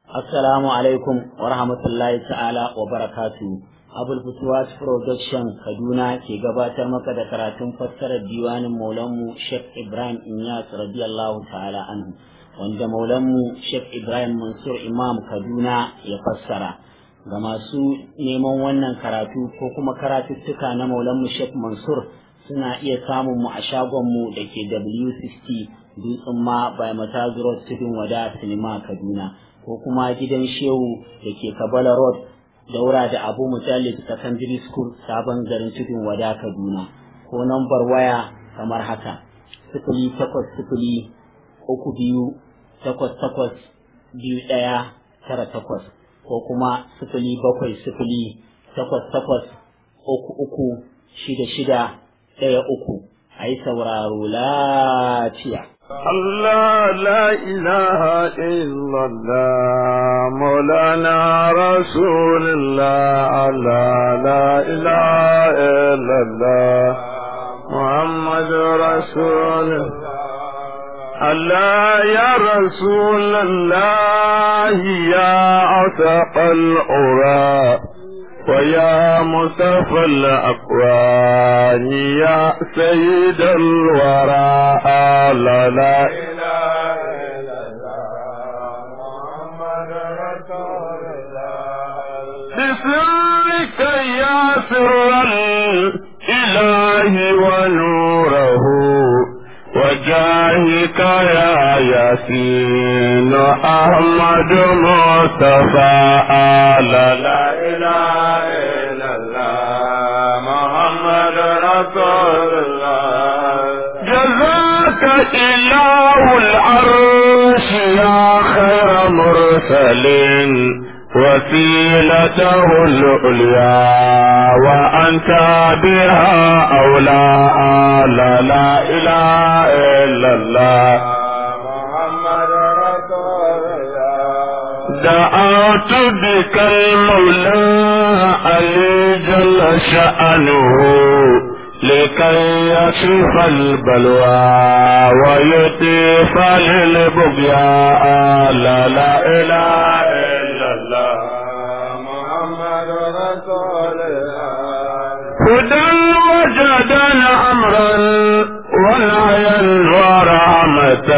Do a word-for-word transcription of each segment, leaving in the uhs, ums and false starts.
Assalamu alaikum wa rahmatullahi ta'ala wa barakatuhu. Abul Futuwat Production Kaduna ke gabatar maka da karatun fassarar diwanin Maulanmu Sheikh Ibrahim Inyas radiyallahu ta'ala anhu, wanda Maulanmu Sheikh Ibrahim Mansur Imam Kaduna ya fassara. Ga masu neman wannan karatu ko kuma karatuttuka na Maulanmu Sheikh Mansur suna iya samun mu a shagonmu da ke W sittin Dutsen ma by Matazu Road Tudun Wada Sinima Kaduna, ko kuma gidan Shehu da ke Kabala Road daura da Abu Mutallib Secondary School sabon garin Tudun Wada Kaduna, ko nambar waya kamar haka sifili takwas sifili uku biyu takwas takwas biyu ɗaya tara takwas, ko kuma sifili bakwai sifili takwas takwas uku uku shida shida ɗaya uku. A yi sauraro lafiya. الله لا إله إلا الله مولانا رسول الله الله لا إله إلا الله محمد رسول الله يا رسول الله يا عتق العراء ويا مصطفى الأكوان يا سيد الوراء لا لا إله إلا الله محمد رسول الله بسرك يا سر الإله ونوره وجاهك يا ياسين أحمد مصطفى لا لا إله إلا الله محمد رسول الله جزاك إله العرش يا خير مرسلين وسيلته العليا وأنت بها أولى لا لا إله إلا الله محمد رسول الله دعوت بك المولى علي جل شأنه لكي يكشف البلوى ويطيف للبغياء لا لا إله إلا الله محمد رسول الله هدى وجدا أمرا ونعيا ورحمة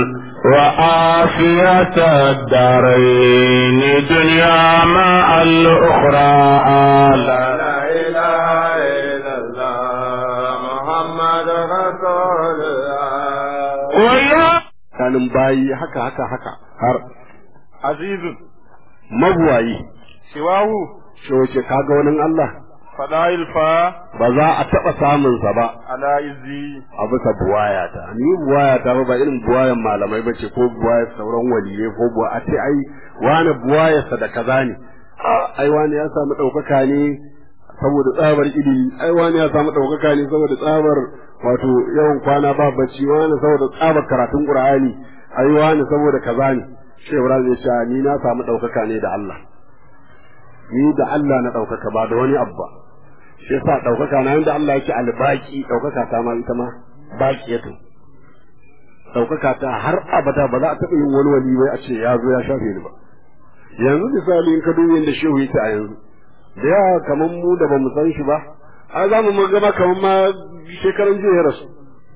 وعافية الدارين دنيا مع الأخرى لا لا إله إلا الله محمد رسول الله ويا كان باي هكا هكا هكا هر عزيز مبواي سواه شوكي كاغونن الله fada'il fa ba za a taɓa samun sa ba ala izi a bisa buwayata. Ni buwayata ba ba irin buwayan malamai ba ce ko buwayar sauran waliye ko buwa a ce ai wani buwayarsa da kaza ne, ai wani ya samu ɗaukaka ne saboda tsabar ilimi, ai wani ya samu ɗaukaka ne saboda tsabar wato yawan kwana ba bacci, wani saboda tsabar karatun Qur'ani, ai wani saboda kaza ne. Shehu Ibrahim ya ce ni na samu ɗaukaka ne da Allah, ni da Allah na ɗaukaka ba da wani abu ba. Shi yasa ɗaukaka na yanda Allah yake albaki, ɗaukaka ta ma ita ma baki yato. Ɗaukaka ta har abada ba za a taɓa yin wani wali wai a ce ya zo ya shafe ni ba. Yanzu misali in ka dubi yadda shehu yake a yanzu, da yawa kamar mu da ba mu san shi ba, a za mu gaba kamar ma shekaran jiya ya rasu.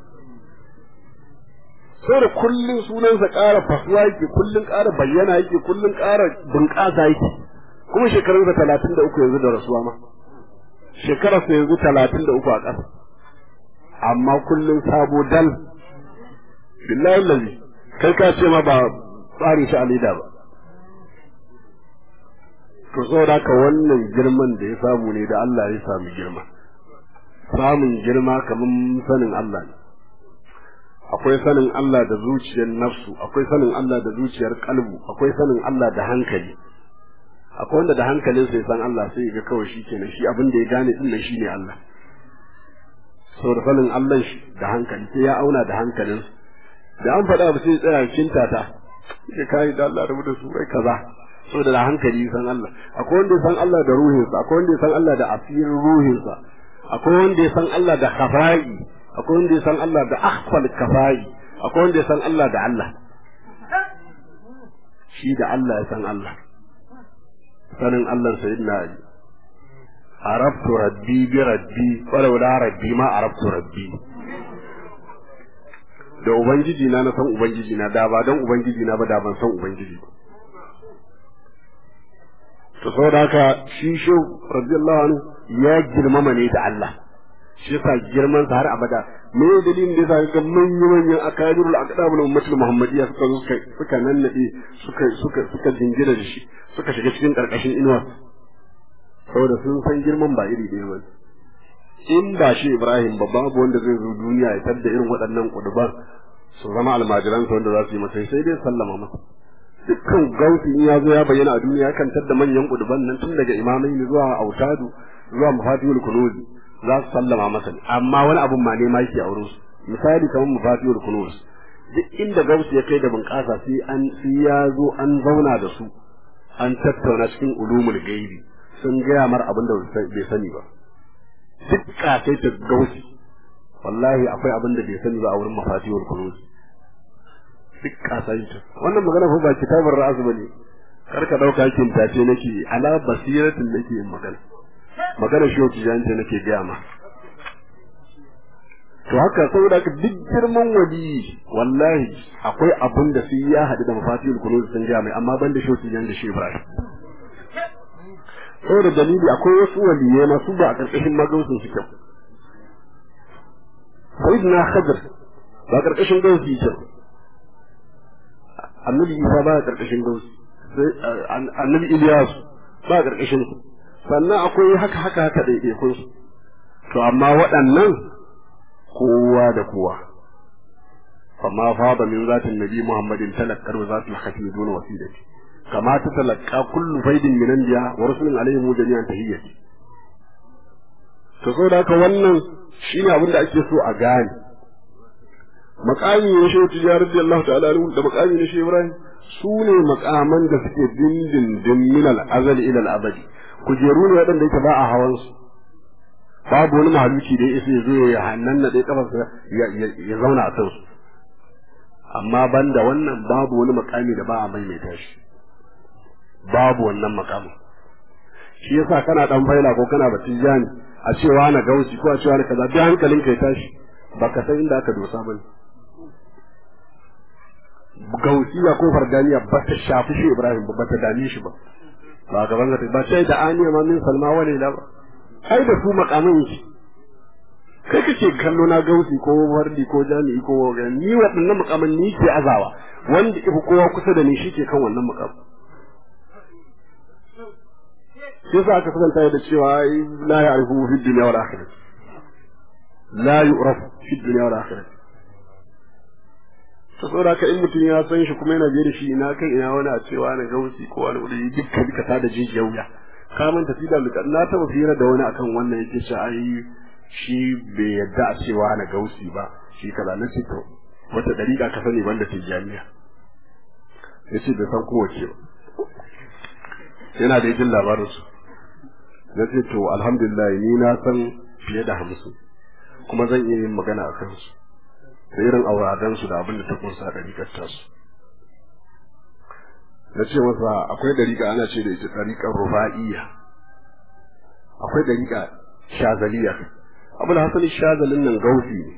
Sai da kullum sunansa ƙara fasuwa yake, kullum ƙara bayyana yake, kullum ƙara bunƙasa yake. Kuma shekarunsa talatin da uku yanzu da rasuwa ma. Shekararsa yanzu talatin da uku a ƙasa, amma kullum sabo dal. Billahi lazi, kai ka ce ma ba tsarin shi alida ba. To saboda haka wannan girman da ya samu ne da Allah ya sami girma. Samun girma kamar sanin Allah ne. Akwai sanin Allah da zuciyar nafsu, akwai sanin Allah da zuciyar kalbu, akwai sanin Allah da hankali. Akwai wanda da hankalinsa ya san Allah sai ya ga kawai shi kenan, shi abin da ya gane din nan shine Allah. So da sanin Allah shi da hankali sai ya auna da hankalin. Da an faɗa ba sai tsaya cinta ta. Sai kai da Allah da su kai kaza. So da hankali san Allah. Akwai wanda ya san Allah da ruhinsa, akwai wanda ya san Allah da asirin ruhinsa. Akwai wanda ya san Allah da khafa'i, akwai wanda ya san Allah da akhfal kafai, akwai wanda ya san Allah da Allah. shi da Allah ya san Allah sanin Allah sayyidina Ali arabtu rabbi bi rabbi walau la rabbi ma arabtu rabbi da ubangiji na na san ubangiji na da ba don ubangiji na ba da ban san ubangiji ba to saboda haka shi shi radiyallahu anhu ya girmama ne da Allah shi yasa girman sa har abada me dalilin da yasa ga manyan manyan akabirul aqdabul ummatul muhammadiyya suka zo suka suka nannade suka suka suka jingira da shi suka shiga cikin karkashin inuwa saboda sun san girman ba iri ɗaya ba in ba shi Ibrahim ba babu wanda zai zo duniya ya tadda irin waɗannan kuduban su zama almajiransa wanda za su yi masa sai dai sallama masa dukkan gausi in ya zo ya bayyana a duniya kan tadda manyan kuduban nan tun daga imamai zuwa autadu zuwa mafatihul kunuz za su sallama masa amma wani abun ma ne ma yake aure su misali kamar mafatihul kunuz duk inda gausi ya kai da bunƙasa sai an sai ya zo an zauna da su an tattauna cikin ulumul gaibi sun gaya mar abin da bai sani ba duk kasai ta gausi wallahi akwai abin da bai sani ba a wurin mafatihul kunuz duk kasai ta wannan magana fa ba kitabar ra'asu bane kar ka dauka kin tace nake ala basiratin nake yin magana magana shi wata jance nake gaya ma to haka saboda ka duk girman wali wallahi akwai abin da sai ya hadu da mafatihul kunuz sun gaya mai amma ban da shi wata jance shi Ibrahim saboda dalili akwai wasu waliyai masu ba a ƙarƙashin magausin su kyau sayyidina Khidr ba a ƙarƙashin gausi kyau annabi Isa ba a ƙarƙashin gausi annabi Ilyas ba a ƙarƙashin su sannan akwai haka haka haka ɗaiɗaikun su to amma waɗannan kowa da kowa fama fada min zatin nabi Muhammadin talakkar wa zatul khatim dun wasilati kama ta talakka kullu faidin min anbiya wa rusulun alaihim jami'an tahiyyati to saboda haka wannan shine abin da ake so a gane maqami ne shi tijari radiyallahu ta'ala anhu da maqami ne shi Ibrahim su ne maqaman da suke dindindin min al-azal ila al-abad kujeru ne wadanda yake ba a hawan su babu wani mahaluki da yake zo ya hannan na dai kafarsa ya zauna a kansu amma banda wannan babu wani maqami da ba a maimaita shi babu wannan makamin shi yasa kana dan faila ko kana batun jani a cewa na gausi ko a cewa na kaza duk hankalin kai tashi baka san inda aka dosa bane gausiya ko fardaniya ba ta shafi shi Ibrahim ba ta dame shi ba ba gaban ka ba sai da aniya ma min salma wala la ba ai da su makamin shi kai kake kallo na gausi ko wardi ko jami'i ko ni waɗannan makamin ni ke azawa wanda ifi kowa kusa da ni shi ke kan wannan makamin yasa aka kasanta da cewa la ya'rifu fi dunya wal akhirah la yu'raf fi dunya wal akhirah to saboda ka in mutum ya san shi kuma yana je da shi ina kai ina wani a cewa na gausi ko wani wuri dukkan duka ta da jijiya wuya ka manta fi da na taba fira da wani akan wannan yake shi ai shi bai yadda a cewa na gausi ba shi kaza na ce to wata dariƙa ka sani banda tijaniya yace da san kowace ba yana da jin labarin su na ce to alhamdulillah ni na san fiye da hamsin kuma zan iya yin magana a kansu da irin auradan su da abin da ta kunsa da dariƙar tasu na ce masa akwai dariƙa ana ce da ita dariƙar rufa'iyya akwai dariƙa shazaliya abul hasan shazalin nan gausi ne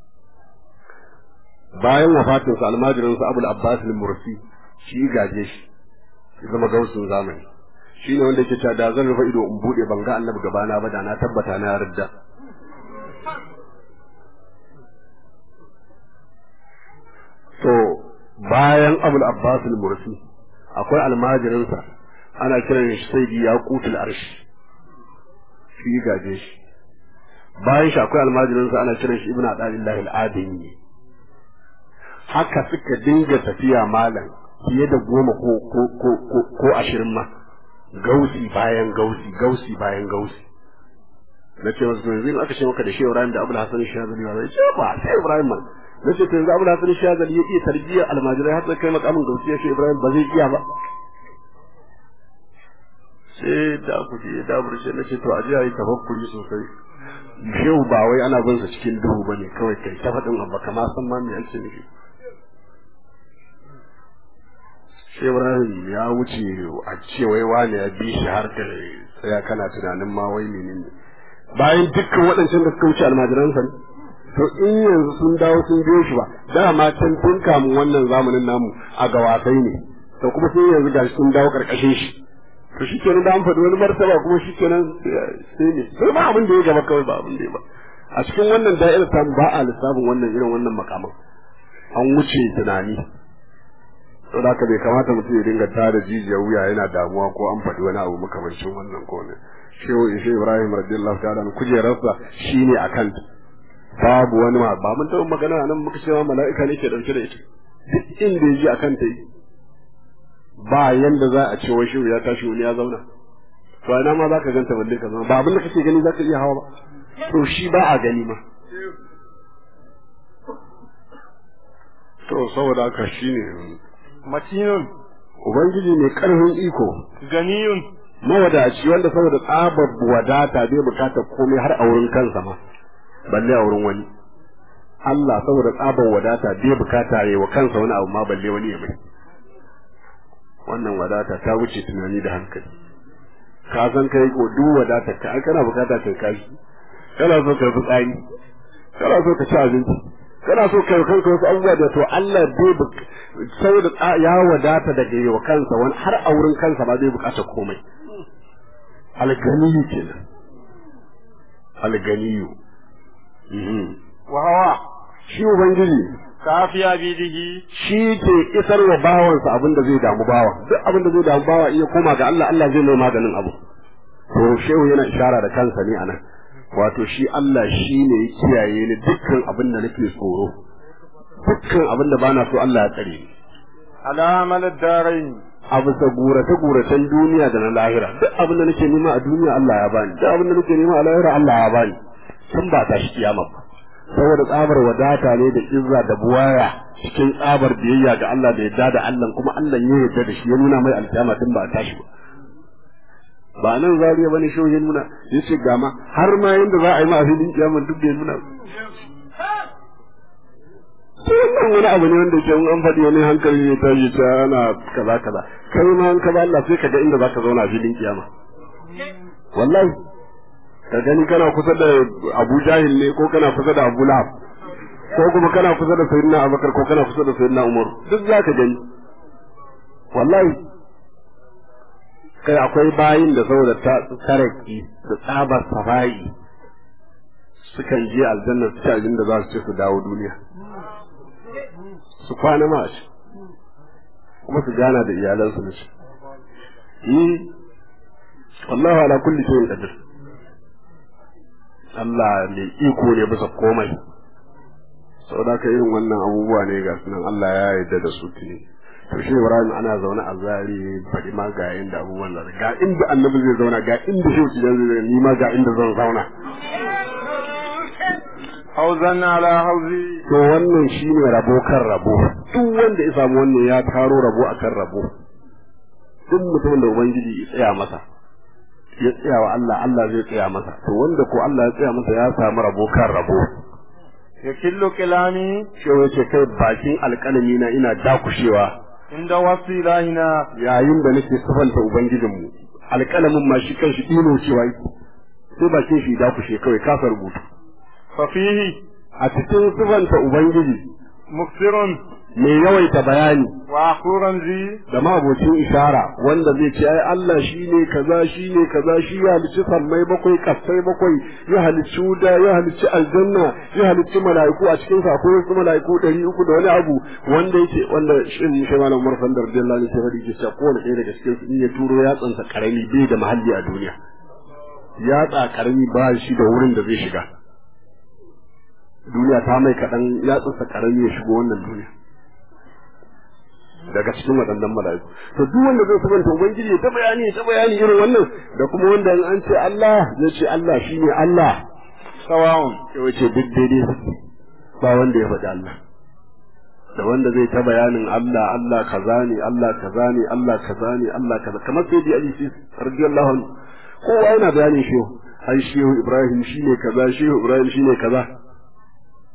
bayan wafatinsa almajirinsa abul abbas al-mursi shi gaje shi zama gausin zamani shi ne wanda yake cewa da zan rufe ido in bude ban ga annabi gabana ba da na tabbata na yarda to bayan abul abbas al-mursi akwai almajirinsa ana kiran shi sayyidi yaqutul arsh shi gaje shi bayan shi akwai almajirinsa ana kiran shi ibnu adalillah al-adini haka suka dinga tafiya malam fiye da goma ko ko ko ko ashirin ma gausi bayan gausi gausi bayan gausi na ce wasu yanzu in aka ce maka da shi Ibrahim da Abul Hasan Shazali ba zai ce ba sai Ibrahim man na ce to yanzu Abul Hasan Shazali ya iya tarbiyyar almajirai har da kai makamin gausi ya ce Ibrahim ba zai iya ba sai da ku je da burce na ce to a ji a yi tafakkuri sosai shehu ba wai ana bin sa cikin duhu bane kawai kai ta faɗin abba kama san ma me ake nufi shi Ibrahim ya wuce a ce wai wani ya bi shi har ka tsaya kana tunanin ma wai menene bayan dukkan waɗancan da suka wuce almajiransa ne to in yanzu sun dawo sun biyo shi ba dama can tun kamun wannan zamanin namu a gawasai ne to kuma sai yanzu gashi sun dawo karkashin shi to shi kenan da an faɗi wani martaba kuma shi kenan sai ne sai ba abin da ya gaba kawai ba abin da ya ba a cikin wannan da'irar ta ba a lissafin wannan irin wannan makaman an wuce tunani to da ka bai kamata mutum ya dinga tada jijiyar wuya yana damuwa ko an faɗi wani abu makamancin wannan ko ne shehu ishe Ibrahim radiyallahu ta'ala kujerarsa shine akan babu wani ma ba mun taɓa magana nan muka cewa mala'ika ne ke dauke da ita duk inda ya ji akan ta yi ba yanda za a ce wai shehu ya tashi wani ya zauna to ina ma zaka ganta balle ka zama ba abin da kake gani zaka iya hawa ba to shi ba a gani ma to saboda haka shine matinun ubangiji ne karfin iko ganiyun mawadaci wanda saboda tsabar wadata bai bukatar komai har a wurin kansa ma balle a wurin wani Allah saboda tsabar wadata bai bukata yayi wa kansa wani abu ma balle wani ya mai wannan wadata ta wuce tunani da hankali ka san kai ko duk wadata ka ai kana bukata kai kashi kana so ka fitsari kana so ka ci abinci kana so kai kanka wasu abubuwa da to Allah bai saboda ya wadata daga yawa kansa wani har a wurin kansa ba zai bukata komai alganiyu kenan alganiyu wa hawa shi ubangiji kafiya bidihi shi ke isar wa bawansa abin da zai damu bawa duk abin da zai damu bawa iya koma ga Allah Allah zai mai maganin abu to shehu yana ishara da kansa ne anan wato shi Allah shi ne ya kiyaye ni dukkan abin da nake tsoro dukkan abin da bana so Allah ya tsare ni alamal darain abu sa gurata guratan duniya da na lahira duk abin da nake nema a duniya Allah ya bani duk abin da nake nema a lahira Allah ya bani tun ba ta shi kiyama ba saboda tsabar wadata ne da izza da buwaya cikin tsabar biyayya ga Allah da yadda da Allah kuma Allah ya yarda da shi ya nuna mai alkiyama tun ba a tashi ba ba nan zariya bane shi ya nuna yace ga ma har ma yanda za a yi ma a filin kiyama duk da ya nuna wannan wani abu ne wanda ke an faɗi wani hankali ne ta yi ta ana kaza kaza kai ma an kaza Allah sai ka ga inda za ka zauna a filin kiyama wallahi ka gani kana kusa da Abu Jahil ne ko kana kusa da Abu Lahab ko kuma kana kusa da Sayyidina Abubakar ko kana kusa da Sayyidina Umar duk za ka gani wallahi kai akwai bayin da saboda ta taraki da tsabar safai sukan je aljanna su ci abin da za su ce su dawo duniya su kwana ma shi kuma su gana da iyalansu da shi yi wallahu ala kulli shay'in qadir Allah ne iko ne bisa komai saboda ka irin wannan abubuwa ne ga sunan Allah ya yarda da su tuni to shi Ibrahim ana zaune a zari faɗi ma ga inda abubuwan da ga inda annabi zai zauna ga inda shi zai zauna ni ma ga inda zan zauna hauzan ala hauzi to wannan shine rabo kan rabo duk wanda ya samu wannan ya taro rabo akan rabo duk mutumin da ubangiji ya tsaya masa ya tsaya wa Allah Allah zai tsaya masa to wanda ko Allah ya tsaya masa ya samu rabo kan rabo ya killo kilani shi wace kai bakin alƙalami na ina dakushewa inda wasu ilahina yayin da nake sifanta ubangijinmu alƙalamin ma shi kanshi dino cewa sai bakin shi dakushe kawai kasa rubutu fa fihi a cikin sifanta ubangiji muksirun mai yawaita bayani wa akuran zi da mabocin ishara wanda zai ce ai Allah shine kaza shine kaza shi ya halicci sammai bakwai kasai bakwai ya halicci wuda ya halicci aljanna ya halicci mala'iku a cikin sa akwai wasu mala'iku ɗari uku da wani abu wanda yake wanda shin shi malam Umar da radiyallahu anhu sai yake cewa kowane ɗaya daga cikin su in ya turo ya tsansa karami bai da mahalli a duniya ya tsa karami ba shi da wurin da zai shiga duniya ta mai kaɗan ya tsansa karami ya shigo wannan duniya daga cikin waɗannan mala'iku to duk wanda zai sabanta ubangiji ta bayani ta bayani irin wannan da kuma wanda an ce Allah zai ce Allah shine Allah sawa'un sai wace duk daidai ba wanda ya faɗi Allah da wanda zai ta bayanin Allah Allah kaza ne Allah kaza ne Allah kaza ne Allah kaza kamar sai bi Ali radiyallahu anhu kowa yana bayanin shi ai shehu Ibrahim shine kaza shehu Ibrahim shine kaza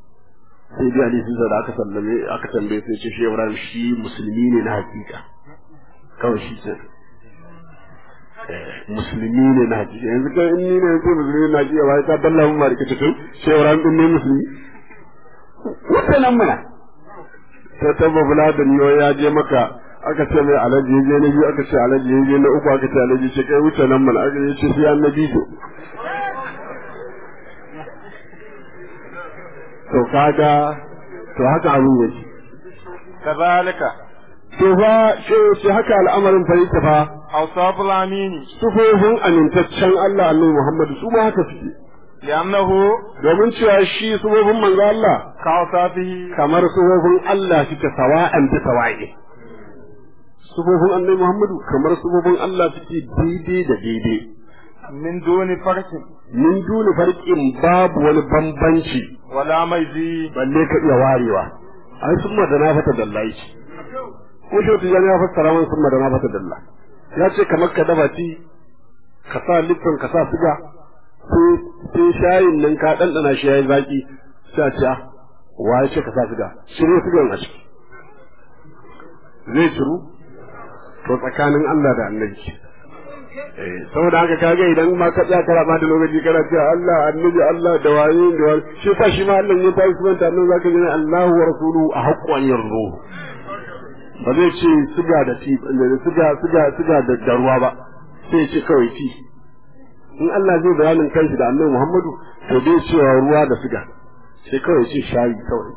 sai dai Ali da aka sallame aka tambaye sai ce Shehu Ibrahim shi musulmi ne na hakika kawai shi ce musulmi ne na hakika yanzu kai in ni ne yanzu musulmi na hakika ba ka dalla mun ma rike tun sai ran din ne musulmi wannan muna sai ta babula da niyo ya je maka aka ce mai alaji ya je na biyu aka ce alaji ya je na uku aka ce alaji ce kai wuce nan mana aka ce sai annabi to to kaga to haka abin yake kazalika to fa shi haka al'amarin fa yake fa awsaful amini sufofin amintaccen Allah Annabi Muhammad su ma haka suke li'annahu domin cewa shi sufofin manzo Allah ka awsafihi kamar sufofin Allah suke sawa'an ta sawa'i sufofin Annabi Muhammad kamar sufofin Allah suke daidai da daidai min duni farkin min duni farkin babu wani bambanci wala maizi balle ka iya warewa ai sun madana fata dallahi ko shi wata ya fassara man sun madana fata dallahi ya ce kamar ka dafa ci ka sa lifton ka sa siga sai shayin nan ka ɗanɗana shi yayi zaki sai a ce ah wa ya ce ka sa siga shirye sigan a ciki zai shiru to tsakanin Allah da annabi eh saboda haka kaga idan ma ka tsaya kana bada lokaci kana cewa Allah annabi Allah da waye da waye shi sa shi ma Allah ya tayi subhanahu nan zaka ji Allahu wa rasuluhu a haqqan yarzu ba zai ce siga da ci siga siga siga da ruwa ba sai ce kawai ci in Allah zai bayanin kanshi da Annabi Muhammadu to bai cewa ruwa da siga sai kawai ce shayi kawai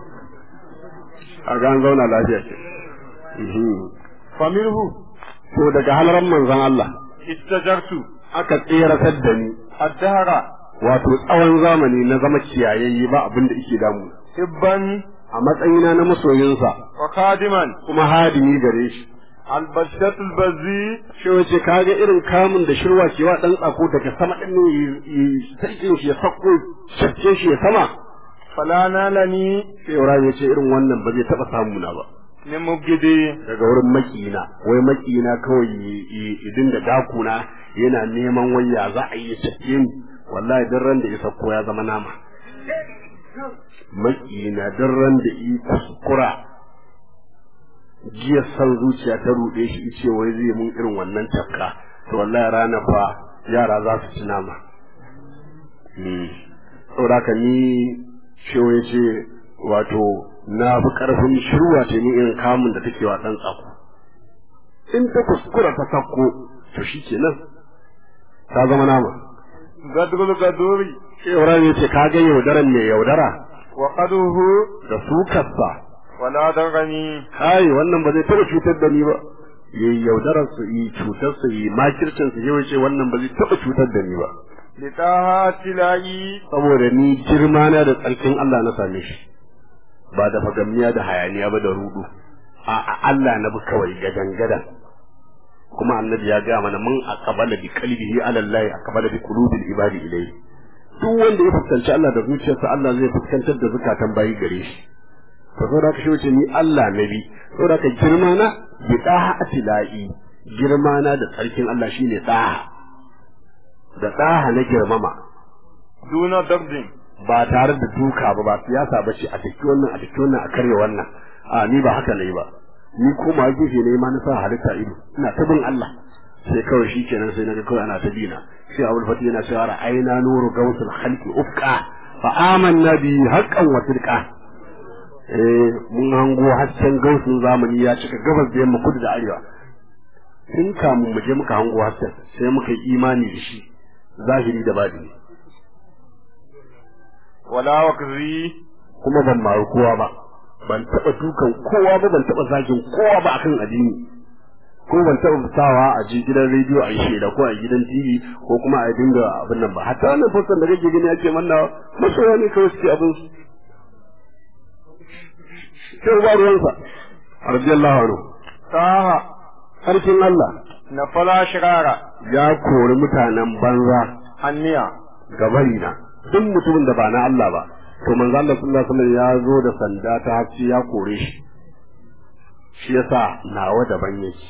a ga an zauna lafiya ce famirhu to daga halaran manzon Allah istajartu aka tseratar da ni addahara wato tsawon zamani na zama kiyayayye ba abin da yake damu hibban a matsayina na masoyinsa wa khadiman kuma hadimi gare shi albashatul bazi shi wace kaga irin kamun da shirwa ke wa dan tsako daga sama din ne sarkin shi ya sako shakke shi ya sama fala nalani sai Ibrahim ya ce irin wannan ba zai taba samu na ba ne mugide daga wurin makina wai makina kawai idin da dakuna yana neman waya za a yi shakke ni wallahi dan ran da ya sako ya zama nama makina dan ran da yi kuskura jiya san zuciya ta ruɗe shi ice wai zai mun irin wannan tafka to wallahi rana fa yara za su ci nama saboda ka ni shewa ya ce wato na fi ƙarfin shirwa ce ni irin kamun da take wa ɗan tsako in ta kuskura ta sakko to shi ke nan ta zama nama gadrul gaduri shewa ya ce ka ga yaudaran mai yaudara wa qaduhu da sukarsa wala darani kai wannan ba zai taɓa cutar da ni ba yayi yaudarar su yi cutar su yi makircin su yau ce wannan ba zai taɓa cutar da ni ba litaha tilai saboda ni girma na da tsarkin Allah na same shi ba da fagamniya da hayaniya ba da rudu a Allah na bi kawai gadan gadan kuma annabi ya ga mana mun aqbala bi qalbihi ala Allah aqbala bi qulubil ibadi ilayhi duk wanda ya fuskanci Allah da zuciyarsa Allah zai fuskantar da zakatan bayi gare shi to saboda ka shi ni Allah nabi saboda ka girma na bi daha atilai girma na da tsarkin Allah shine daha da daha na girmama duna dabdin ba tare da duka ba ba siyasa ba ce a daki wannan a daki wannan a karya wannan a ni ba haka nayi ba ni koma gefe ne ma na sa halitta ido ina ta bin Allah sai kawai shikenan sai naga kawai ana ta bina sai Abul Fatih yana cewa ra'ayna nuru gausul khalqi ufqa fa amanna bi haqqan wa tilqa eh mun hango hasken gausun zamani ya cika gabas da yamma kudu da arewa tun kamun mu je muka hango hasken sai muka yi imani da shi zahiri da batini wala wakzi kuma ban maru kowa ba ban taba dukan kowa ba ban taba zagin kowa ba akan addini ko ban taba sawa a ji gidan rediyo a yi da ko a gidan T V ko kuma a dinga abin nan ba hatta wannan fassan da kake gani ake manna masoya ne kawai suke abin su sai ba ruwansa radiyallahu anhu saha sarkin Allah na fala shirara ya kori mutanen banza hanniya gabari na duk mutumin da ba na Allah ba to manzo Allah sallallahu alaihi wasallam ya zo da sanda ta hafsi ya kore shi shi yasa nawa daban yake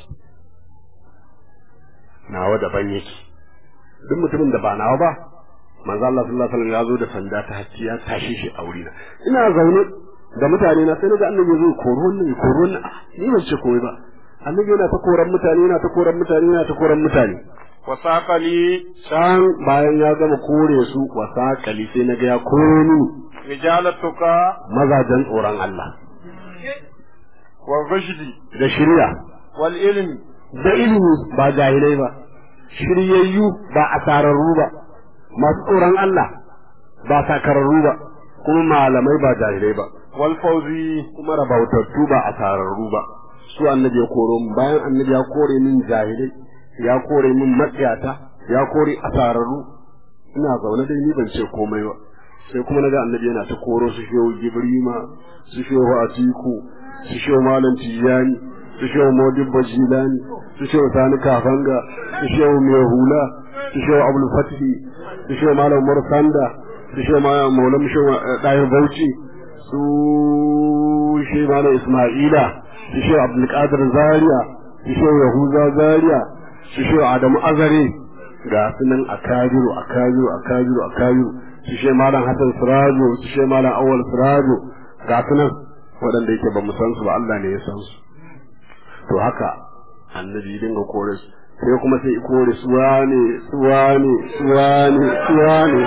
nawa daban yake duk mutumin da ba nawa ba manzo Allah sallallahu alaihi wasallam ya zo da sanda ta hafsi ya tashi shi a wurina ina zaune da mutane na sai naga annabi zai koro wannan ya koro wannan ni ban ce komai ba annabi yana ta koran mutane yana ta koran mutane yana ta koran mutane wasaqali can bayan ya gama kore su wasaqali sai naga ya kore ni rijalatuka mazajen tsoron Allah wa rashdi da shirya wal ilmi da ilimi ba jahilai ba shiryayyu ba asararru ba masu tsoron Allah ba sakararru ba kuma malamai ba jahilai ba wal fawzi kuma rabautattu ba asararru ba su annabi ya koro mu bayan annabi ya kore min jahilai ya kore min matsiyata ya kore asararru ina zaune dai ni ban ce komai ba sai kuma naga annabi yana ta koro su shehu Gibrima su shehu Atiku su shehu Malam Tijani su shehu Modibbo Jilani su shehu Sani Kafanga su shehu Mai Hula su shehu Abdul Fatih su shehu Malam Umar Sanda su shehu Maulana shehu Dahir Bauchi su shehu Malam Ismaila su shehu Abdul Qadir Zaria su shehu Yahuza Zaria su shehu Adamu Azare ga sunan akabiru akabiru akabiru akabiru su shehu Malam Hassan Sirajo su shehu Malam Awwal Sirajo ga sunan waɗanda yake ba mu san su ba Allah ne ya san su to haka annabi dinga kore su sai kuma sai kore su wane su wane su wane su wane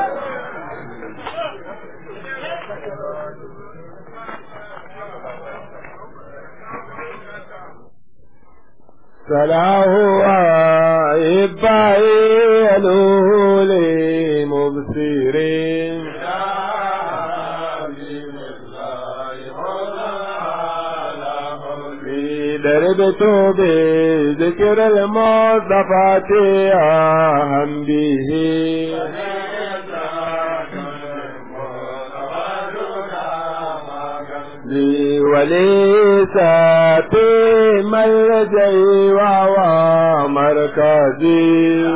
salahu ibai aluli mubsirin دربت بذكر المصطفى أهم به لي وليس في ملجئي وهو مركزي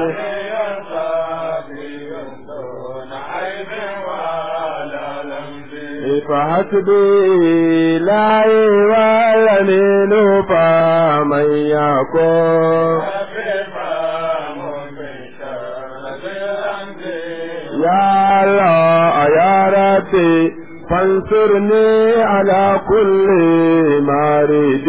فحسبي لا والأمين فمن يكون يا الله يا ربي فانصرني على كل مارد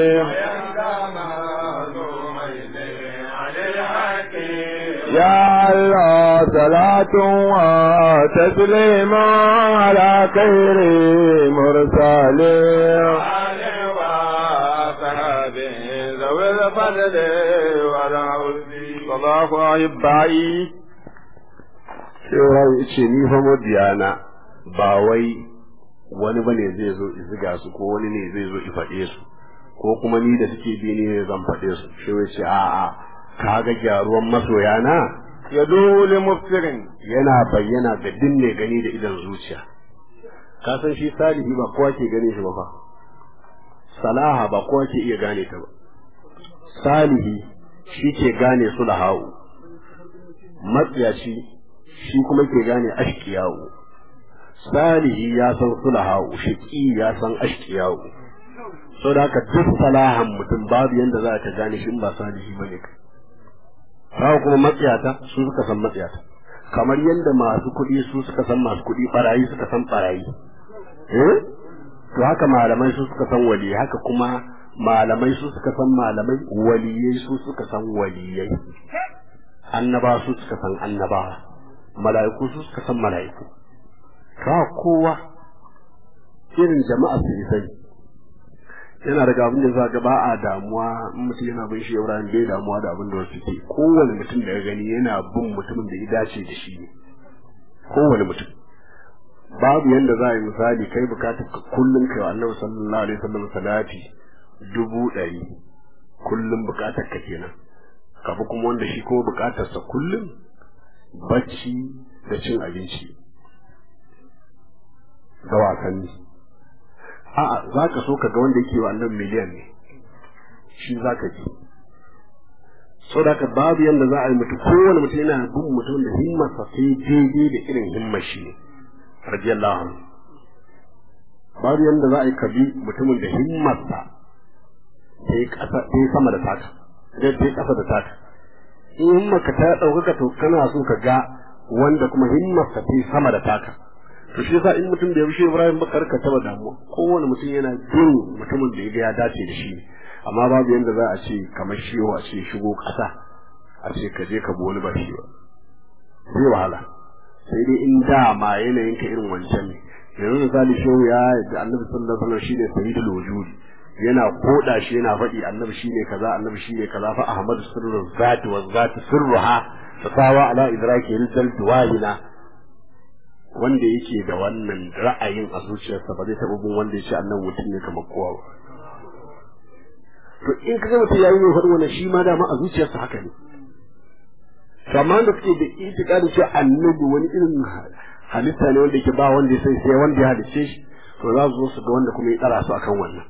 يا الله صلاة وتسليم على خير مرسل وصحبه ذوي الفضل والعزي الله أحبائي cewa yace ni fa mabiyana ba wai wani bane zai zo iziga su ko wani ne zai zo ifade su ko kuma ni da suke bi ne zan fade su shi yace a'a kaga gyaruwan masoyana ya dole mufsirin yana bayyana ga dinne gani da idan zuciya ka san shi salihi ba kowa ke gane shi ba fa salaha ba kowa ke iya gane ta ba salihi shi ke gane sulahau matsiyaci shi kuma ke gane ashkiyawu salihi ya san sulahau shiki ya san ashkiyawu sau da haka duk salahan mutum babu yanda za ka gane shi in ba salihi bane ka haka kuma matsiyata su suka san matsiyata kamar yadda masu kuɗi su suka san masu kuɗi barayi suka san barayi eh to haka malamai su suka san waliyai haka kuma malamai su suka san malamai waliyai su suka san waliyai annaba su suka san annabawa mala'iku su suka san mala'iku ka kowa irin jama'a su sani yana daga abin da za ga ba a damuwa in mutum yana bin shi Ibrahim bai damuwa da abin da wasu ke kowane mutum da ya gani yana bin mutumin da ya dace da shi ne kowane mutum babu yanda za a yi misali kai bukatar ka kullum kai wa Annabi sallallahu alaihi wasallam salati dubu ɗari kullum bukatar ka kenan kafa kuma wanda shi kuma bukatar sa kullum bacci da cin abinci da wasanni a'a za ka so ka ga wanda yake wa annan miliyan ne shi za ka ji so da ka babu yanda za a yi mutu kowane mutum yana bin mutum da himmarsa sai daidai da irin himmar shi ne radiyallahu anhu babu yanda za a yi kabi mutumin da himmarsa sai kasa sai sama da taka sai sai kasa da taka in himmarka ta ɗaukaka to kana so ka ga wanda kuma himmarsa sai sama da taka to shi yasa in mutum da ya bi Shehu Ibrahim ba karka taba damuwa kowane mutum yana bin mutumin da ya ga ya dace da shi amma babu yanda za a ce kamar shehu a ce shigo ƙasa a ce ka je ka bi wani ba shi ba zai wahala sai dai in dama yanayin ka irin wancan ne yanzu misali shehu ya da annabi sallallahu alaihi wasallam shine sayyidul wujudi yana koda shi yana faɗi annabi shine kaza annabi shine kaza fa ahmadu sirrul zati wa zati sirruha tasawa ala idraki al wahina wanda yake da wannan ra'ayin a zuciyarsa ba zai taɓa bin wanda ya ce annan mutum ne kamar kowa ba to in ka ga mutum yayi ne faɗi wannan shi ma dama a zuciyarsa haka ne kamar da suke da itikadin cewa annabi wani irin halitta ne wanda yake ba wanda ya sai sai wanda ya halice shi to za su zo su ga wanda kuma ya tsara su akan wannan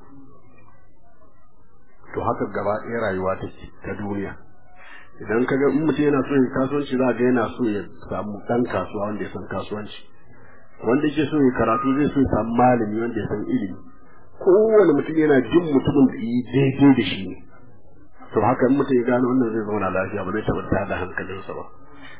to haka gaba ɗaya rayuwa take ta duniya idan ka ga in mutum yana so ya kasuwanci za ga yana so ya samu ɗan kasuwa wanda ya san kasuwanci wanda yake so ya karatu zai so ya samu malami wanda ya san ilimi kowane mutum yana jin mutumin da yi daidai da shi ne to haka in mutum ya gano wannan zai zauna lafiya ba zai taɓa da hankalinsa ba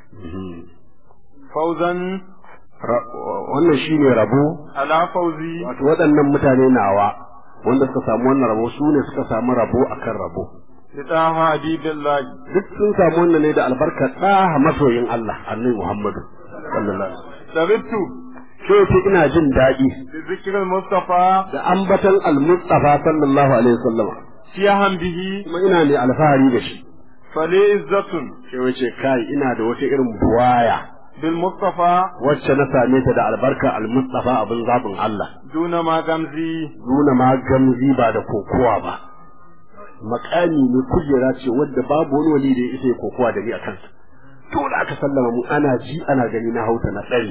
fauzan wannan shine rabo ala fauzi wato waɗannan mutane nawa wanda suka samu wannan rabo su ne suka samu rabo akan rabo Itaha habibillahi duk sun samu wannan ne da albarka ɗaha masoyin Allah annabi Muhammadu sallallahu alaihi wasallam sabittu sai ce ina jin daɗi bi zikril mustafa da ambatan al-Mustafa sallallahu alaihi wasallam siyahan bihi kuma ina ne alfahari da shi fali izzatun sai wace kai ina da wata irin buwaya bil mustafa wacce na same ta da albarka al-Mustafa abin zabin Allah duna ma gamzi duna ma gamzi ba da kokowa ba makami ne kujera ce wadda babu wani wali da ya isa kokowa da ni a kansa to da aka sallama mu ana ji ana gani na hauta na tsari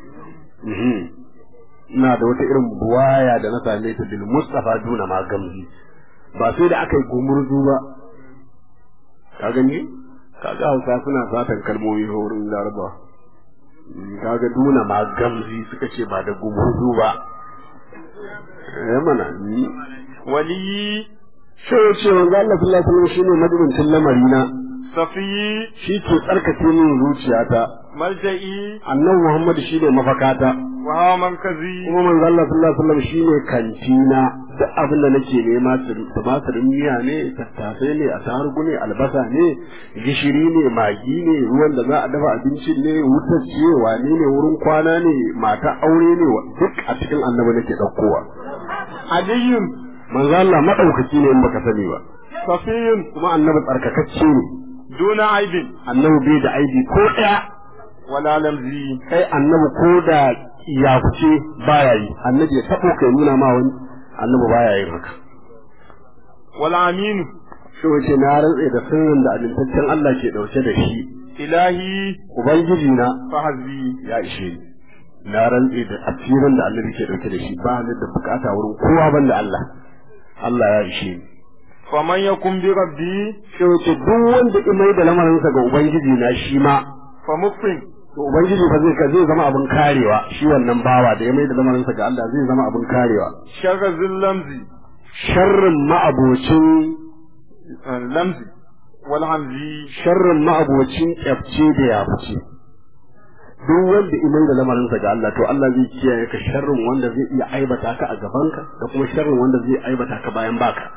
ina da wata irin buwaya da na same ta bil Mustafa duna ma gamzi ba sai da aka yi gumurzu ba ka gani kaga Hausa suna satan kalmomi wurin Laraba kaga duna ma gamzi suka ce ba da gumurzu ba eh mana ni wali sai ce wanda Allah sallallahu alaihi wasallam shine madubincin lamarina safi shi ke tsarkake min zuciyata malja'i annabi Muhammad shine mafakata wa hawa mankazi kuma manzo Allah sallallahu alaihi wasallam shine kantina duk abin da nake nema tumatirin miya ne tattasai ne attarugu ne albasa ne gishiri ne magi ne ruwan da za a dafa abincin ne wutar ce wane ne wurin kwana ne mata aure ne duk a cikin annabi nake daukowa aliyun manzo Allah madaukaki ne in baka sani ba safiyun kuma annabi tsarkakacce ne duna aibin annabi bai da aibi ko daya wala lamzi kai annabi ko da ya fice baya yi annabi ya tabo kai nuna ma wani annabi baya yin haka wala aminu shi wace na rantsa da sirrin da amintaccen Allah ke dauke da shi ilahi ubangiji na fa hazbi ya ishe ni na rantsa da asirin da annabi ke dauke da shi ba ni da bukata wurin kowa banda Allah Allah ya ishe ni faman yakun bi rabbi shi wace duk wanda imai da lamarinsa ga ubangiji na shi ma fa mufin to ubangiji fa zai ka zai zama abin karewa shi wannan bawa da ya mai da lamarinsa ga Allah zai zama abin karewa sharra lamzi sharrin ma'abocin lamzi wal hamzi sharrin ma'abocin kyafce da ya fice duk wanda imai da lamarinsa ga Allah to Allah zai kiyaye ka sharrin wanda zai iya aibata ka a gabanka da kuma sharrin wanda zai aibata ka bayan baka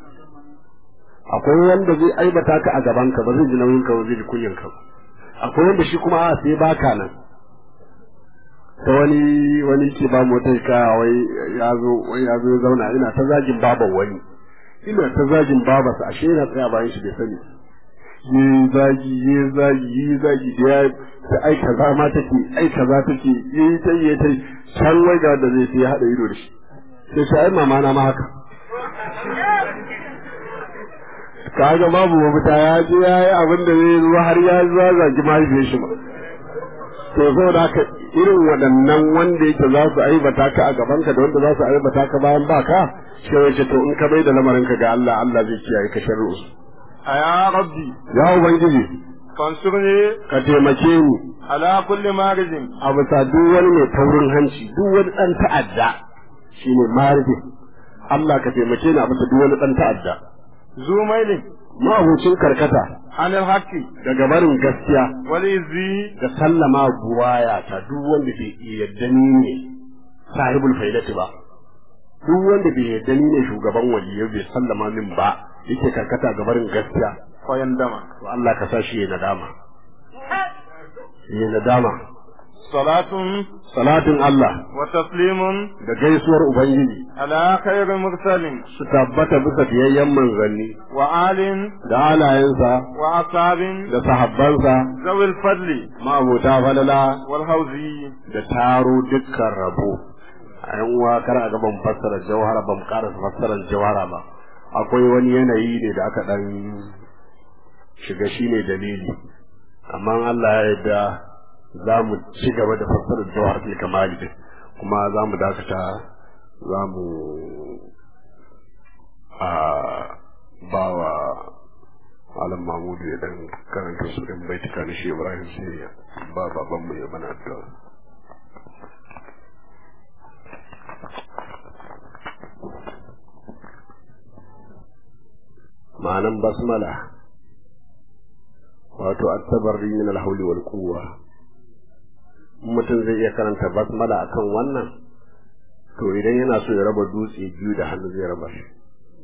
akwai wanda zai aibata ka a gabanka ba zai ji nauyin ka ba zai ji kunyan ka akwai wanda shi kuma a sai baka nan ta wani wani ke ba motar ka wai ya zo wai ya zo ya zauna ina ta zagin baban wani ina ta zagin babarsa ashe yana tsaya bayan shi bai sani yi zagi yi zagi yi zagi da ya ta ai kaza ma take ai kaza take yi ta yi ta can wai ga da zai sai hada ido da shi sai sai ai mama na ma haka kaga babu mafita ya je ya yi abin da zai zuwa har ya zuwa zagi mahaifiyar shi ba to saboda haka irin waɗannan wanda yake za su aibata ka a gabanka da wanda za su aibata ka bayan baka shi wace to in ka bai da lamarin ka ga Allah Allah zai kiyaye ka sharru a ya rabbi ya ubangiji fansurni ka taimake ni ala kulli marijin a bisa duk wani mai taurin hanci duk wani ɗan ta'adda shine marijin Allah ka taimake ni a bisa duk wani ɗan ta'adda zumailin ma'abucin karkata عن الحق daga barin gaskiya والعزي da sallama buwaya ta duk wanda bai yadda ni ne sahibul faidati ba duk wanda bai yadda ni ne shugaban waliyai bai sallama min ba yake karkata ga barin gaskiya فيندم. to Allah ka sa shi ya nadama ya nadama صلاة salatin Allah وتسليم da gaisuwar ubangiji على خير مرسل su tabbata bisa biyayyen manzanni وآل da halayensa وأصحاب da sahabbansa ذوي الفضل ma'abota falala والهوزي da taro dukkan rabo a yan uwa kar a gaban fassara jawhara ban karasa fassarar jawhara ba akwai wani yanayi ne da aka dan shiga shine dalili amma Allah ya yarda za mu ci gaba da fassarar jawharatul kamali din kuma za mu dakata za mu a bawa Malam Mahmudu ya dan karanta su ɗin baituka na shi Ibrahim sai ba baban mu ya mana addu'a. Ma'anan basmala wato at-tabarri min al-hawli wal quwwa. Mutum zai iya karanta basmala akan wannan to idan yana so ya raba dutse biyu da hannu zai raba shi.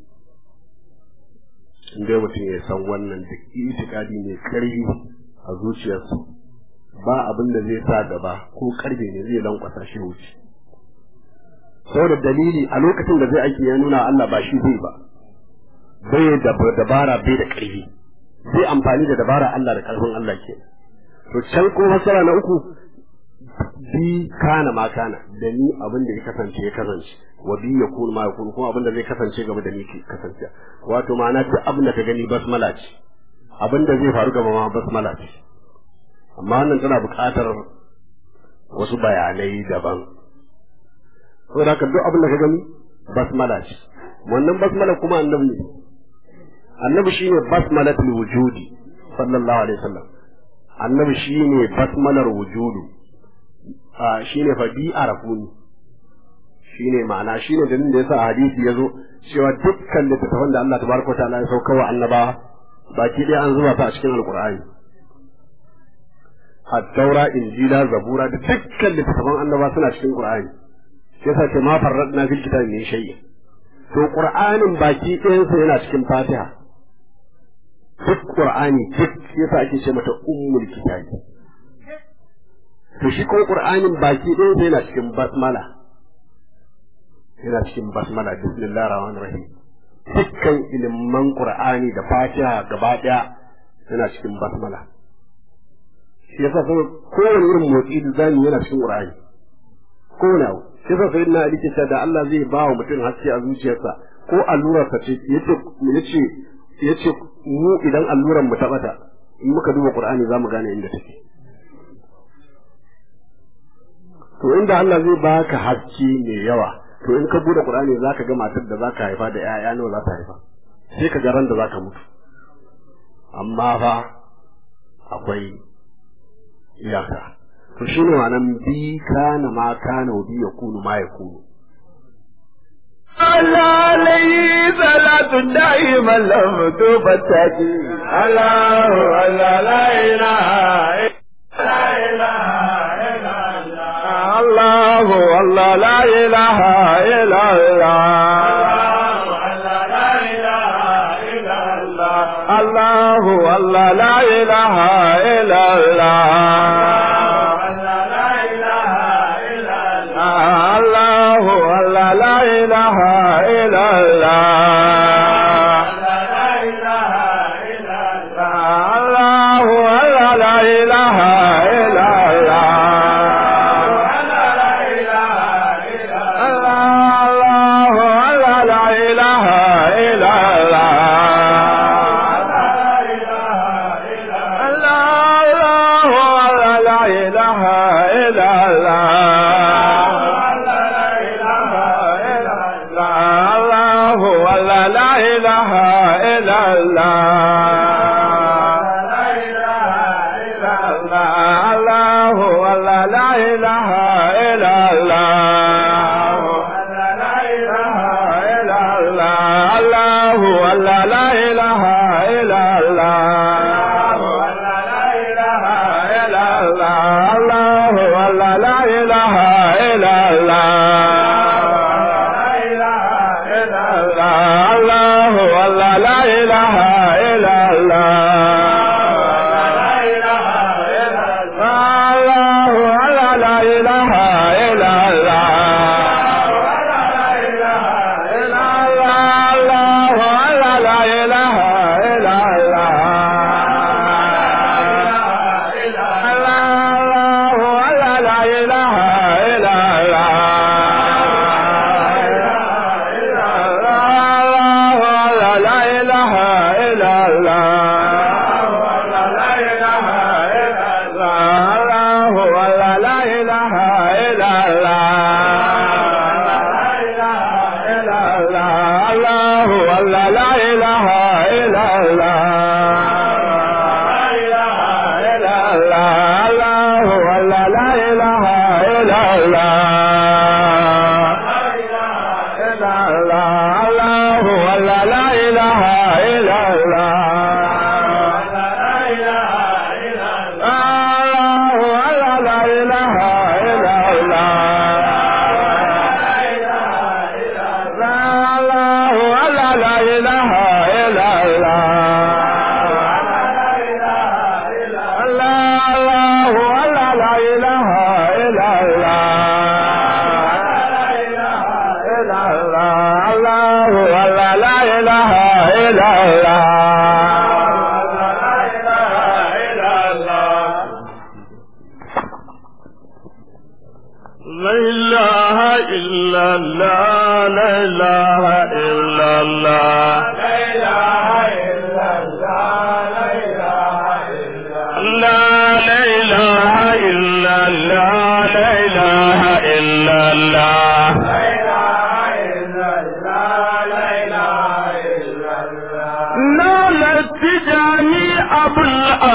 Inda mutum ya san wannan da itikadi mai karfi a zuciyarsa ba abin da zai sa gaba ko karfe ne zai lankwasa shi wuce. Saboda dalili a lokacin da zai aiki ya nuna Allah ba shi zai ba. Bai da dabara bai da karfi. Zai amfani da dabara Allah da karfin Allah ke. To can ko hasara na uku bi kana ma kana da ni abin da ya kasance ya kasance wa bi yakun ma yakun kuma abin da zai kasance gaba da ni ke kasance wato ma'ana duk abin da ka gani basmala ce abin da zai faru gaba ma basmala ce amma wannan tana buƙatar wasu bayanai daban saboda haka duk abin da ka gani basmala ce wannan basmala kuma annabi ne annabi shine basmalatul wujudi sallallahu alaihi wasallam annabi shine basmalar wujudu shi ne fa bi arafuni shi ne ma'ana shi ne dalilin da yasa a hadisi ya zo cewa dukkan littattafan da Allah tabaraka wa ta'ala ya sauka wa annabawa baki ɗaya an zuba ta a cikin alqur'ani at-taura injila zabura da dukkan littattafan annabawa suna cikin qur'ani shi yasa ce ma farradna fil kitabi min shay'in to qur'anin baki ɗayan sa yana cikin fatiha duk qur'ani duk yasa ake ce mata ummul kitabi to shi ko qur'anin baki ɗaya sai yana cikin basmala yana cikin basmala bismillahir rahmanir rahim dukkan ilimin qur'ani da fatiha gaba ɗaya yana cikin basmala shi yasa sai kowane irin motsi da zani yana cikin qur'ani kowane abu shi yasa sai na alike da Allah zai ba wa mutum haske a zuciyarsa ko allurarsa ce yace yace yace mu idan alluran mu ta bata in muka duba qur'ani zamu gane inda take to inda Allah zai baka haske mai yawa to in ka bude Qur'ani zaka ga matar da zaka haifa da ƴaƴa nawa za ta haifa sai ka ga ran da zaka mutu amma fa akwai iyaka to shine wannan bi kana ma kana wa bi yakunu ma yakunu Allah alayhi salatu daima lam tufataki Allah Allah la ilaha illa الله والله لا إله إلا الله الله والله لا إله إلا الله الله والله لا إله إلا الله الله والله لا إله إلا الله Allah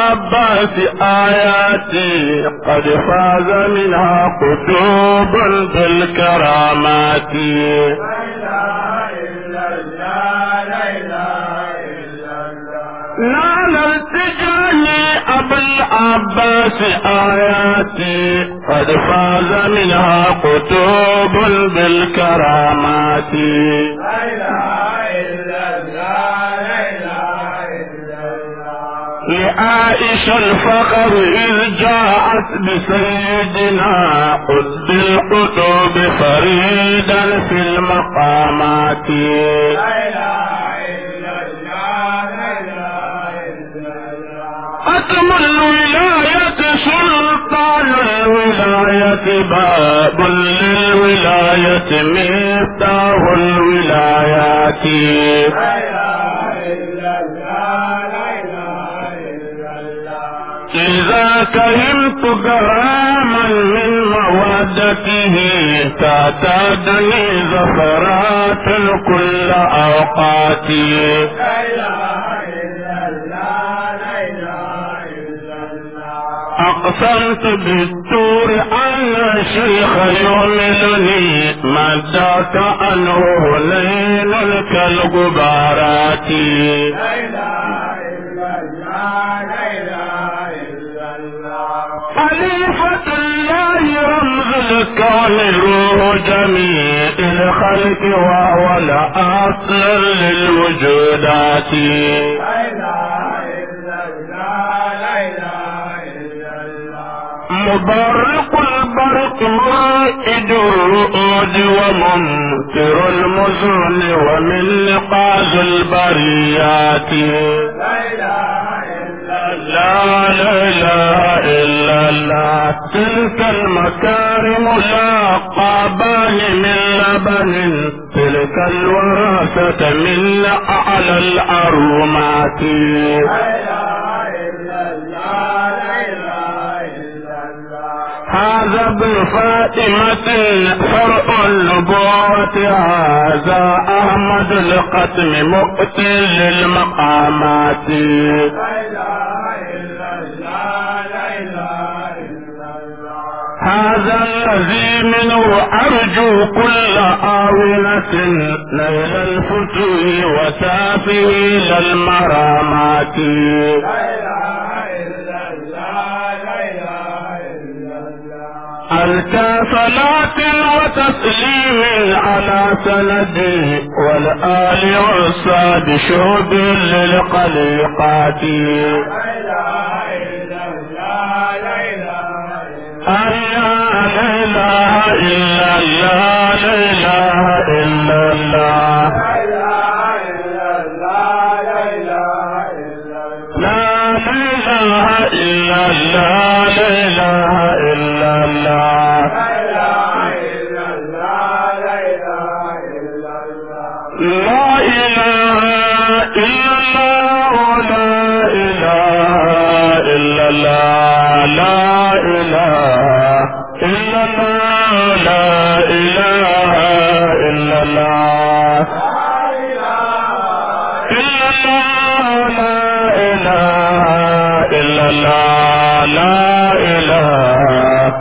العباس آياتي قد فاز منها قطوب بالكرامات. نال التجاني أبو العباس آياتي قد فاز منها قطوب بالكرامات. لعائشة الفخر إذ جاءت بسيدنا قطب القطوب فريدا في المقامات. ختم الولاية سلطان الولاية باب للولاية مفتاح الولايات. إذا كرمت كراما من مودته تعتادني زفرات كل أوقاتي. أقسمت بالتور أن الشيخ يؤمنني ما ذاك أنه لين كالغبارات. خليفة الله رمز الكون روح جميع الخلق وهو الأصل للوجودات. مبرق البرق مرئد الرؤود وممطر المزن ومن لقاز البريات. لا إله إلا الله تلك المكارم لا قابان من لبن تلك الوراثة من أعلى الأرومات. هذا ابن فاطمة فرع النبوة هذا أحمد القتم مقتل للمقامات. هذا الذي منه أرجو كل آونة نيل الفتوح وتافه للمرامات. ألقى صلاة وتسليم على سندي والآل والصاد شهود للقليقات. لا إله إلا الله لا إله إلا الله لا إله إلا الله لا إله إلا الله لا إله إلا الله لا إله إلا الله لا إله إلا الله لا إله إلا الله إلا الله لا إله إلا الله لا إله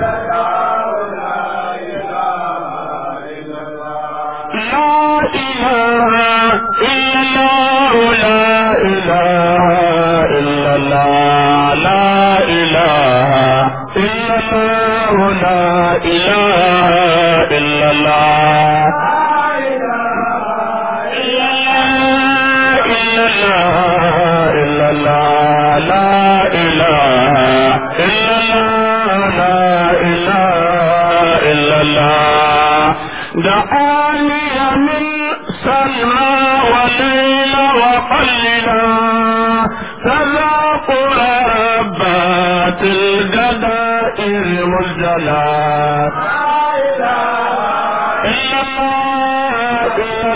لا إله إلا الله لا إله إلا الله لا إله إلا الله لا إله إلا الله إلا الله لا إله إلا الله لا إله إلا الله دعاني من سلمى وليلى وقلنا تذاقر ربات الجدائر مزجلات إلا الله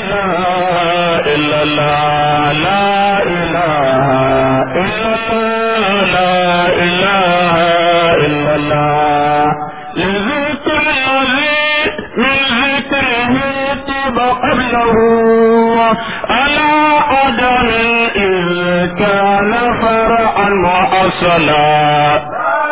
إلا الله لا إله إلا الله لا إله إلا الله لذكر الذي من ذكره تب قبله على أدم إذ كان فرعا الصلاة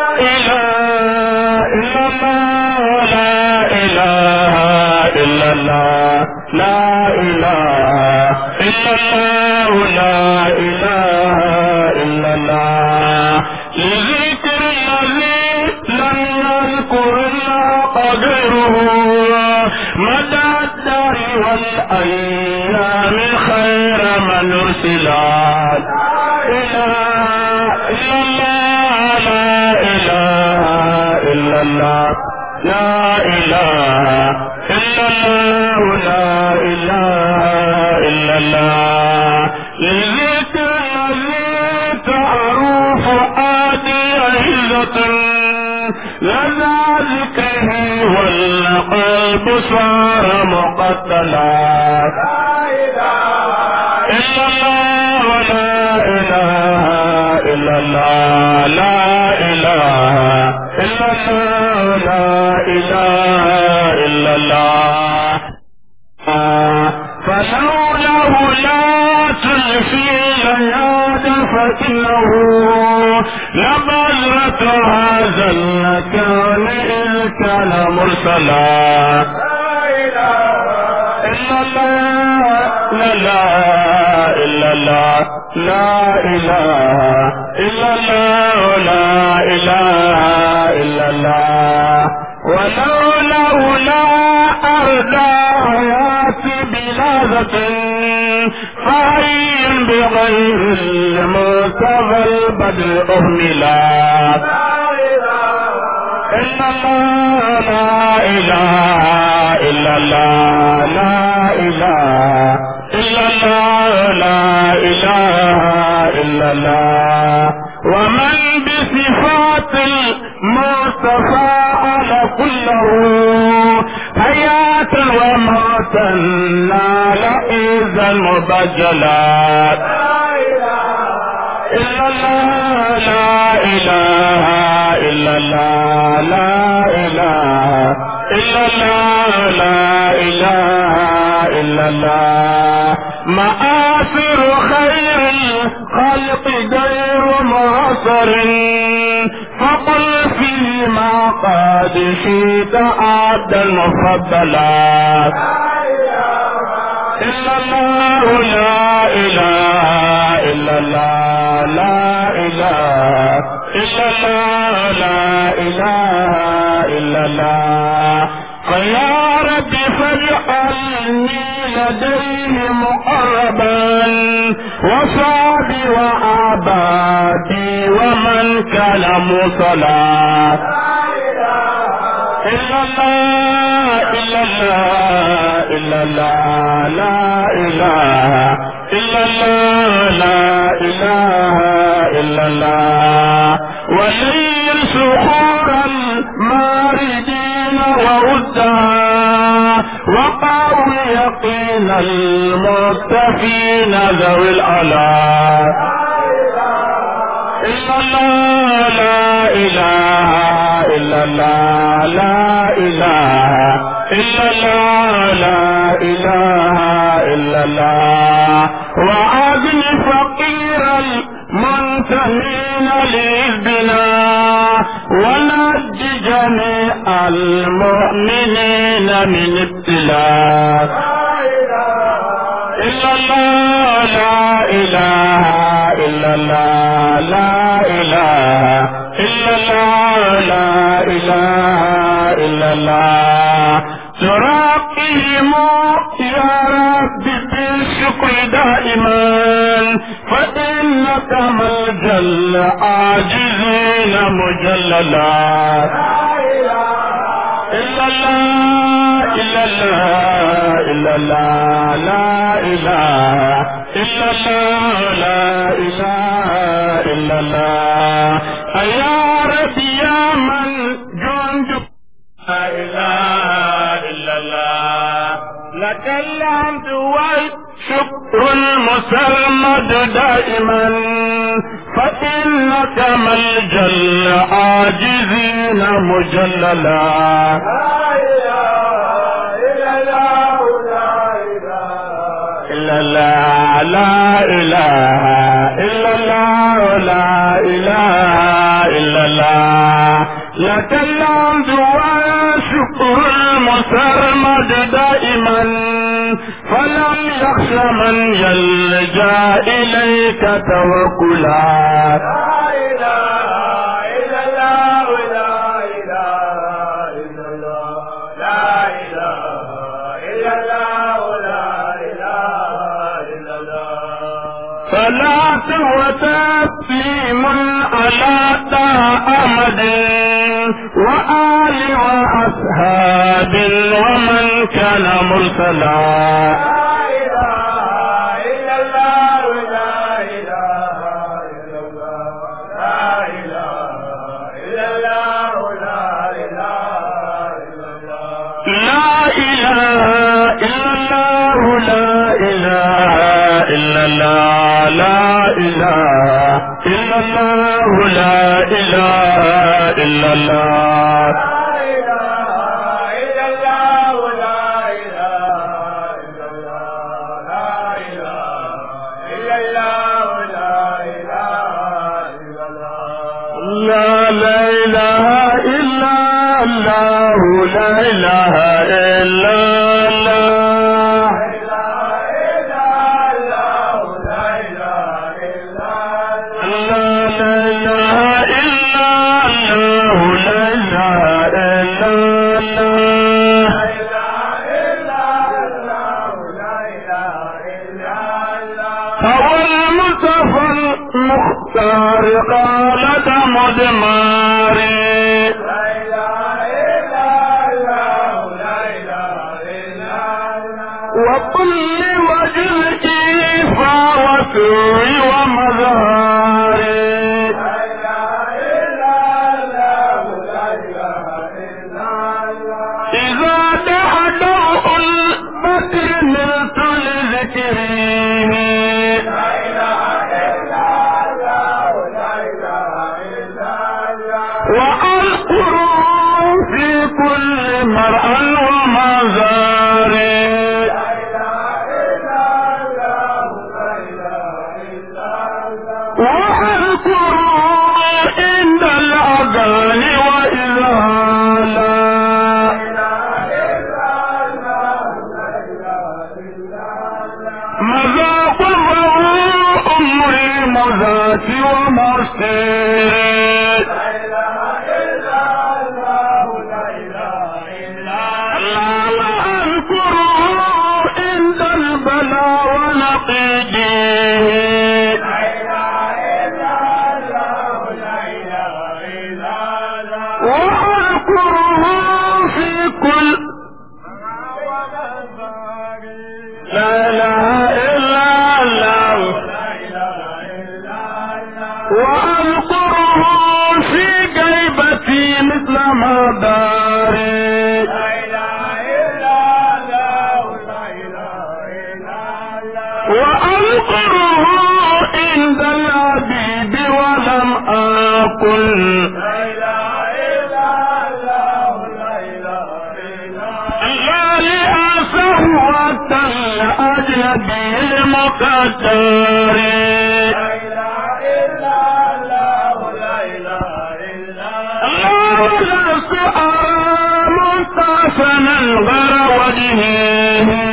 إله إلا الله لا إله إلا الله لا إله إلا الله لا إله إلا الله لذكر الذي لم يذكر الله قدره مدى الدهر والأيام خير من أرسلا لا إله إلا الله لا إله إلا الله لا إله إلا الله لذكر الذي تعرف آدي عزة لدى ذكره والقلب صار مقتلا إلا الله لا إله إلا الله لا إله إلا الله لا إله إلا الله فلوله لا تلفي العياد فإنه لبذرة هذا المكان إذ كان مرسلا إلا الله لا إلا الله لا إله إلا الله لا إله إلا الله ولولا لا أرضى حياتي بلازة فهي بغير المصطفى البدر أهملا إلا الله لا إله إلا الله لا إله إلا الله لا إله إلا الله ومن بصفات المصطفى على كله حياة وموتا نال إذا مبجلات إلا الله لا إله إلا الله لا إله إلا الله لا إله إلا الله مآثر خير الخلق غير معصر فقل فيما قد شئت عبد المفضلات إلا الله لا إله إلا الله لا إله إلا الله لا إله إلا الله فيا رب فاجعلني لديه مقربا وصابي وعبادي ومن كان مصلى إلا الله إلا الله إلا الله لا إله إلا الله لا إله إلا الله ولي سحور الماردين وردها وقوي يقين المتقين ذوي الألاء إلا الله لا إله إلا الله لا إله إلا الله لا إله إلا الله وأغن فقير المنتهين لإذنا ونج جميع المؤمنين من ابتلاء إلا الله لا إله إلا الله لا إله إلا الله لا إله إلا الله تراقهم يا رب بالشكر دائما فإنك ملجأ العاجزين مجللا إلا الله إلا الله إلا الله لا إله إلا الله لا إله إلا الله يا رب يا من جندك لا إله إلا الله لك الحمد والشكر المسلمد دائما فإنك ملجأ العاجزين مجللا لا إله إلا الله لا إله إلا الله لا إله إلا الله لا إله إلا الله لك الحمد والشكر المسرمد دائما فلم يخش من يلجأ إليك توكلا لا إله إلا الله لا إله إلا الله لا إله إلا الله لا إله إلا الله صلاة وتسليم على أحمد وآل وأصحاب ومن كان مرسلا لا إله إلا الله لا إله إلا الله لا إله إلا الله لا إله إلا الله لا إله إلا الله لا إله إلا الله لا لا إله إلا الله لا إله إلا الله المختار قال مدماري لا إله إلا الله لا إله إلا الله وكل وجهي فوسوي ومظهري لا إله إلا الله لا إله إلا الله إذا تحدث البدر نلت لذكره كل مرء ومزار لا إله إلا الله لا إله إلا الله واذكروا عند الأذان وإذا لا إله إلا الله لا إله إلا الله مذاقه أمري مذات ومرسي وأذكره عند العبيد ولم أقل لا إله إلا الله لا إله إلا الله لا لأسه الأجنبي المقدر لا إله إلا الله لا إله إلا الله لا سؤال منتصن الغر وجهه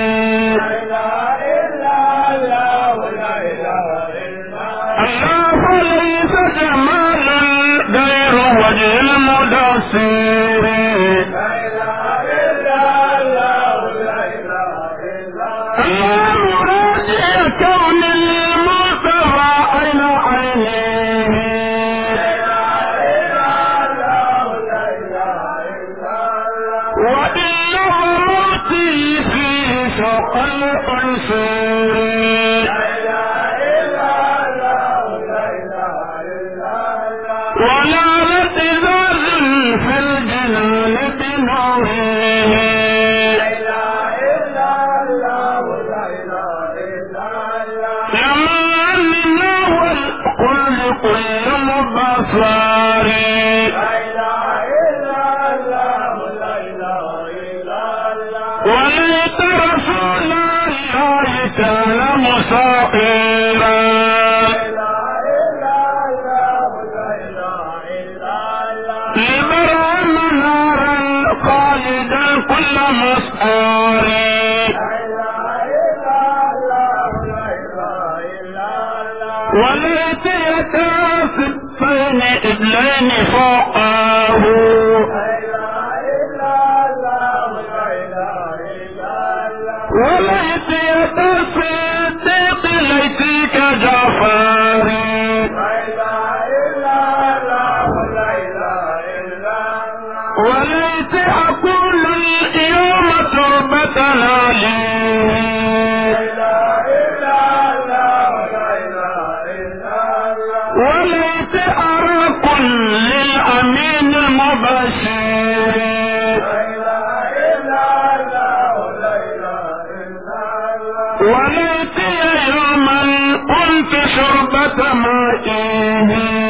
وجه المدسر لا إله إلا الله لا إله إلا الله راجع كون المصطفى أين عينه لا إله إلا الله لا إله إلا الله وإن موتي في شوق الأنصار لا إله إلا الله لا إله إلا الله ولا في الجنان بنوره لا إله إلا الله لا إله إلا الله لما منه الكل كل مبصر لا إله إلا الله لا إله إلا الله وليت رسول الله كان صائرا لبرم نارا خالدا كل مسعار وليت يتاسفين إذلين فوقاه وليت يتاسفين ليتك جعفاري وليت أقول اليوم تربتنا لي وليت أرى كل الأمين المبشر وليت يوما كنت شربة مائه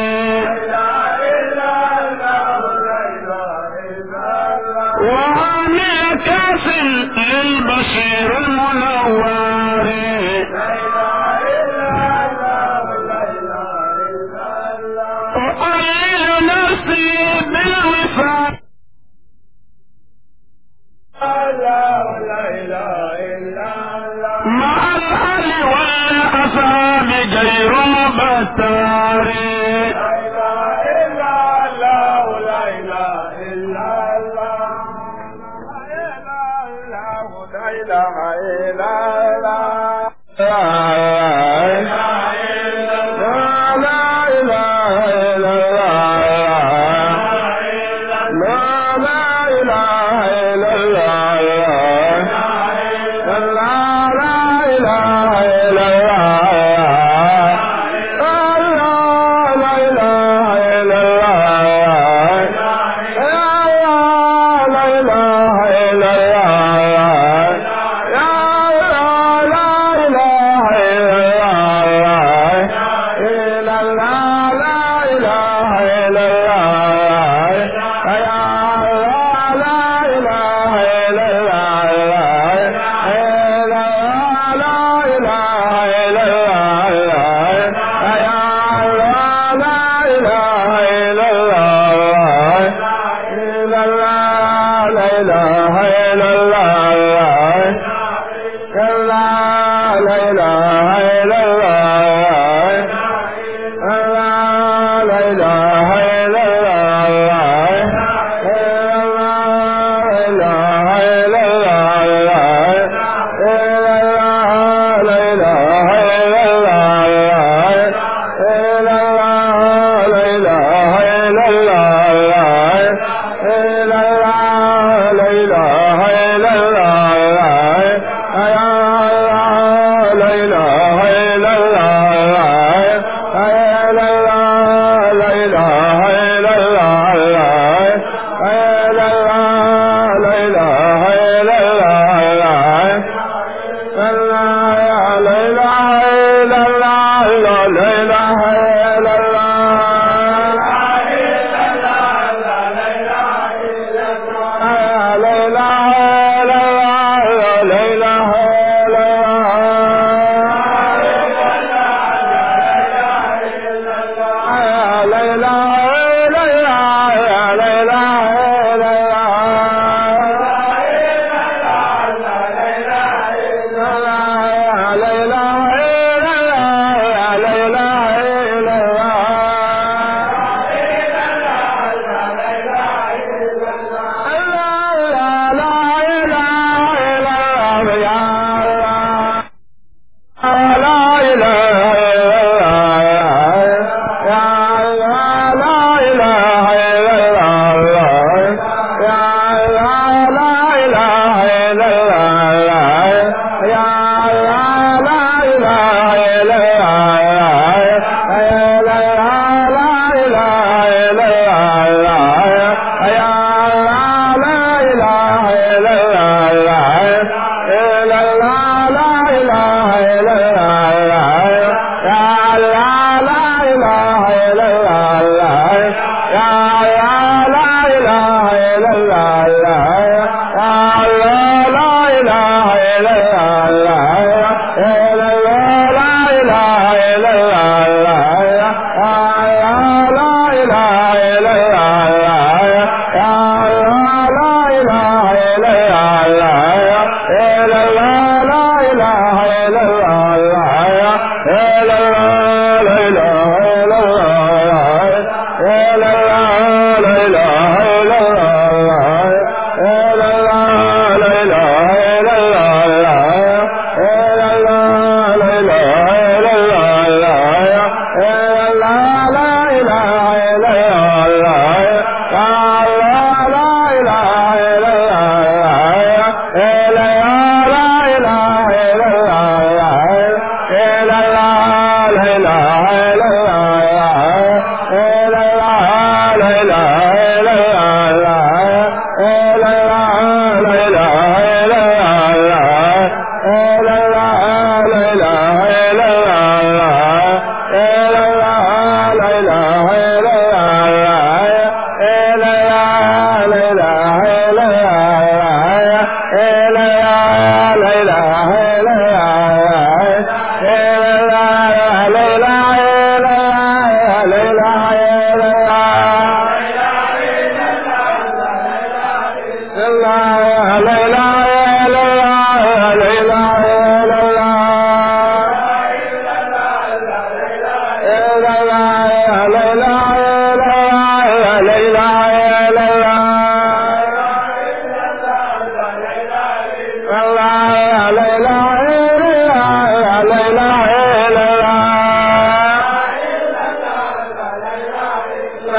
وهاني كاس للبشير المنور أقلل نفسي بالوفاء مع الأهل والأصحاب غير مبتار لا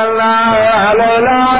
الله علينا